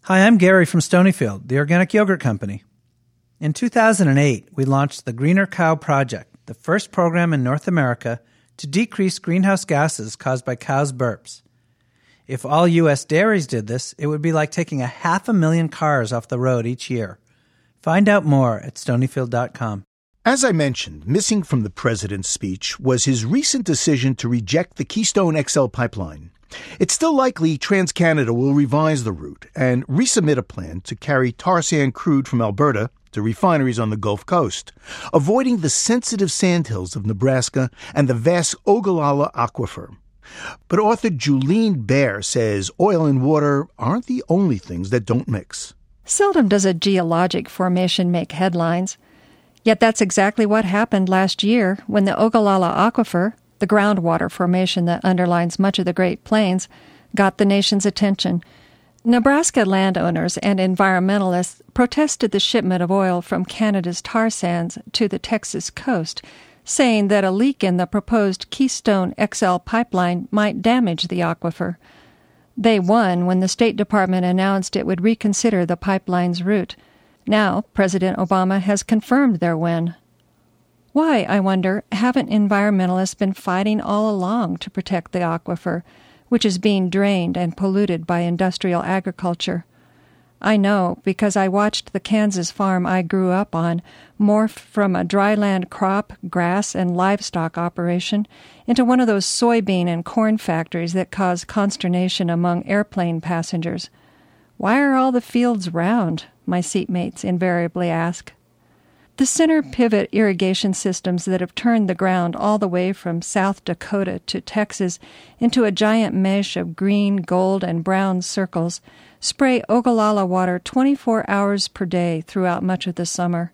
Hi, I'm Gary from Stonyfield, the organic yogurt company. In 2008, we launched the Greener Cow Project, the first program in North America to decrease greenhouse gases caused by cows' burps. If all U.S. dairies did this, it would be like taking 500,000 cars off the road each year. Find out more at Stonyfield.com. As I mentioned, missing from the president's speech was his recent decision to reject the Keystone XL pipeline. It's still likely TransCanada will revise the route and resubmit a plan to carry tar sand crude from Alberta to refineries on the Gulf Coast, avoiding the sensitive sandhills of Nebraska and the vast Ogallala Aquifer. But author Julene Baer says oil and water aren't the only things that don't mix. Seldom does a geologic formation make headlines. Yet that's exactly what happened last year when the Ogallala Aquifer, the groundwater formation that underlines much of the Great Plains, got the nation's attention. Nebraska landowners and environmentalists protested the shipment of oil from Canada's tar sands to the Texas coast, saying that a leak in the proposed Keystone XL pipeline might damage the aquifer. They won when the State Department announced it would reconsider the pipeline's route. Now, President Obama has confirmed their win. Why, I wonder, haven't environmentalists been fighting all along to protect the aquifer, which is being drained and polluted by industrial agriculture? I know because I watched the Kansas farm I grew up on morph from a dryland crop, grass, and livestock operation into one of those soybean and corn factories that cause consternation among airplane passengers. Why are all the fields round? My seatmates invariably ask. The center pivot irrigation systems that have turned the ground all the way from South Dakota to Texas into a giant mesh of green, gold, and brown circles spray Ogallala water 24 hours per day throughout much of the summer.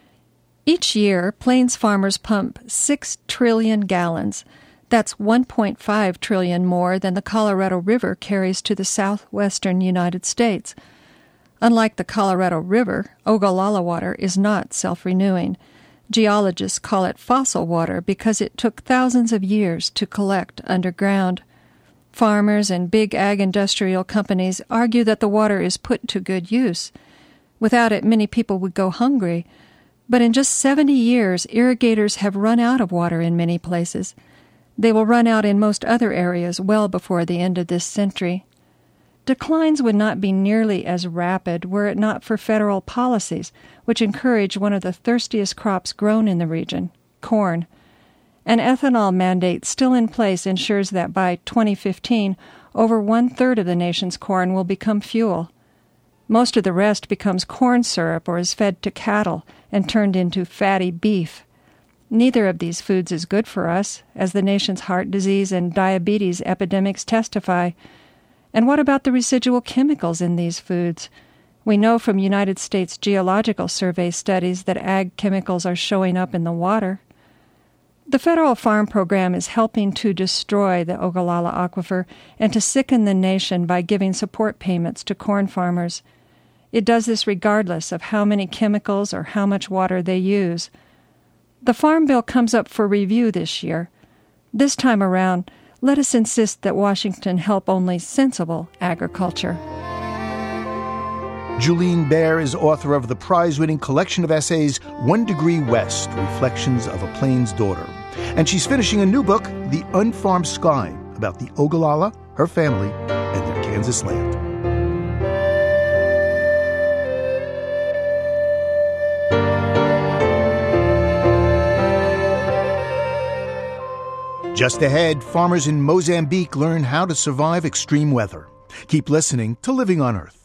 Each year, Plains farmers pump 6 trillion gallons. That's 1.5 trillion more than the Colorado River carries to the southwestern United States. Unlike the Colorado River, Ogallala water is not self-renewing. Geologists call it fossil water because it took thousands of years to collect underground. Farmers and big ag industrial companies argue that the water is put to good use. Without it, many people would go hungry. But in just 70 years, irrigators have run out of water in many places. They will run out in most other areas well before the end of this century. Declines would not be nearly as rapid were it not for federal policies, which encourage one of the thirstiest crops grown in the region, corn. An ethanol mandate still in place ensures that by 2015, over 1/3 of the nation's corn will become fuel. Most of the rest becomes corn syrup or is fed to cattle and turned into fatty beef. Neither of these foods is good for us, as the nation's heart disease and diabetes epidemics testify. And what about the residual chemicals in these foods? We know from United States Geological Survey studies that ag chemicals are showing up in the water. The federal farm program is helping to destroy the Ogallala Aquifer and to sicken the nation by giving support payments to corn farmers. It does this regardless of how many chemicals or how much water they use. The Farm Bill comes up for review this year. This time around, let us insist that Washington help only sensible agriculture. Julene Baer is author of the prize-winning collection of essays 1 Degree West, Reflections of a Plains Daughter. And she's finishing a new book, The Unfarmed Sky, about the Ogallala, her family, and their Kansas land. Just ahead, farmers in Mozambique learn how to survive extreme weather. Keep listening to Living on Earth.